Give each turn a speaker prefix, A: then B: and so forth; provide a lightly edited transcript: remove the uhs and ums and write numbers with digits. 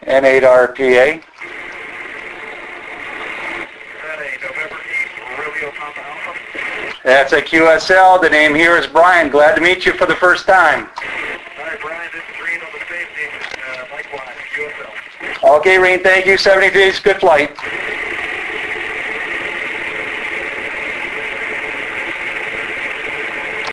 A: N8RPA.
B: November 8th, Romeo Papa Alpha.
A: That's a QSL. The name here is Brian. Glad to meet you for the first time.
B: Hi, Brian. This is Reed on the safety. Likewise, QSL.
A: Okay, Reen, thank you. 70 days, good flight.